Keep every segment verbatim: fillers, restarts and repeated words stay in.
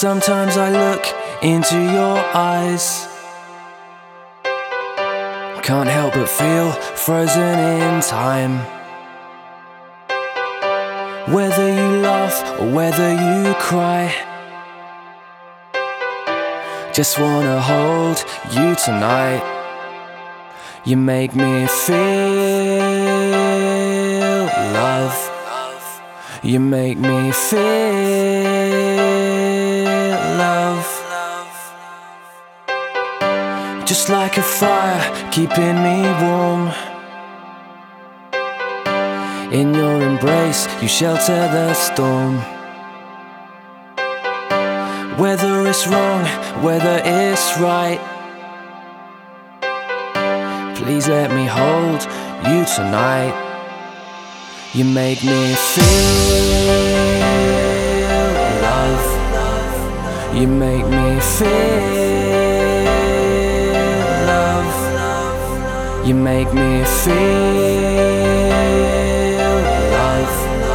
Sometimes I look into your eyes, can't help but feel frozen in time. Whether you laugh or whether you cry, just wanna hold you tonight. You make me feel love. You make me feel love. Just like a fire keeping me warm. In your embrace you shelter the storm. Whether it's wrong, whether it's right, please let me hold you tonight. You make me feel love. You make me feel love. You make me feel love.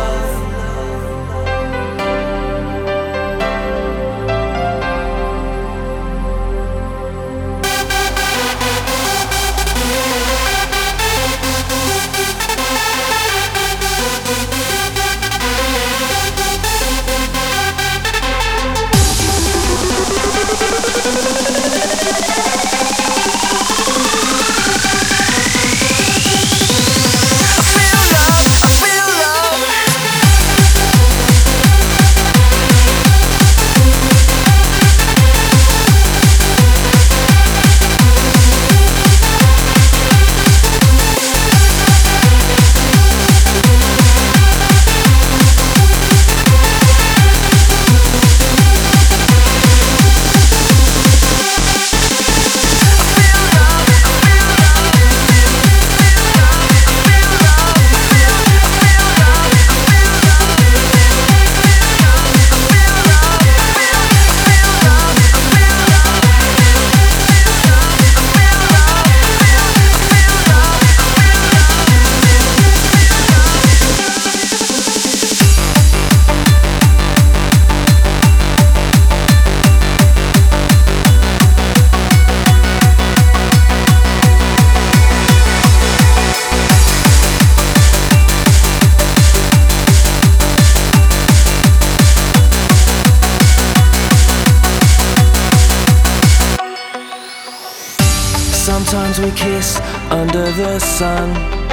Sometimes we kiss under the sun,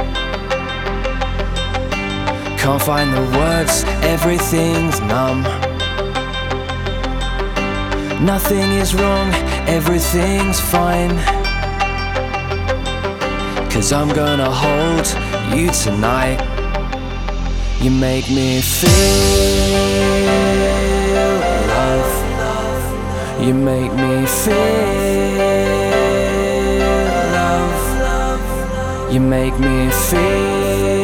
can't find the words, everything's numb. Nothing is wrong, everything's fine, 'cause I'm gonna hold you tonight. You make me feel love. You make me feel. You make me feel